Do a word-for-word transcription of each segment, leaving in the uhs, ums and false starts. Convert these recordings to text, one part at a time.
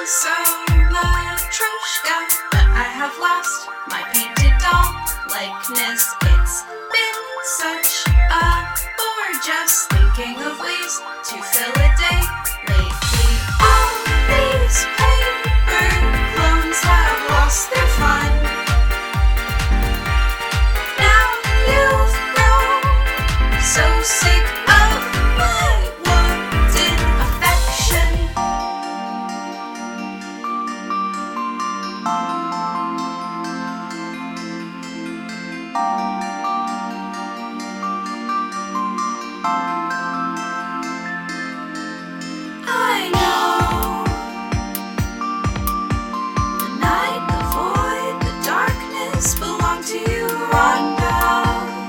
so Matryoshka, but I have lost my painted doll likeness. It's been such a bore just thinking of ways to fill a day lately. All these paper clones have lost their fun. Now you've grown so sick of my wooden affection. I know the night, the void, the darkness belong to you, Rhonda.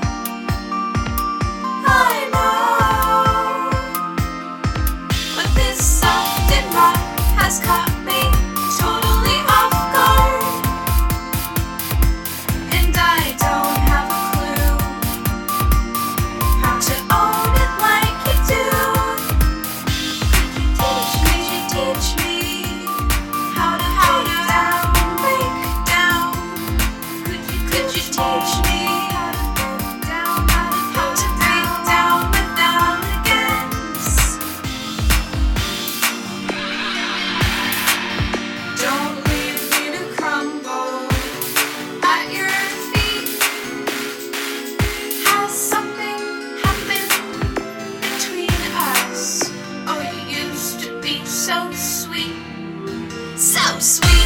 I know, but this softened rock has caught me totally off guard, and I don't have a clue how to own it like you do. Could you teach me how to how to down, break down? Could you could you teach me how to break down, how to how to break down without a guess? Don't leave me to crumble at your feet. Has something happened between us? Oh, you used to be so sweet, so sweet.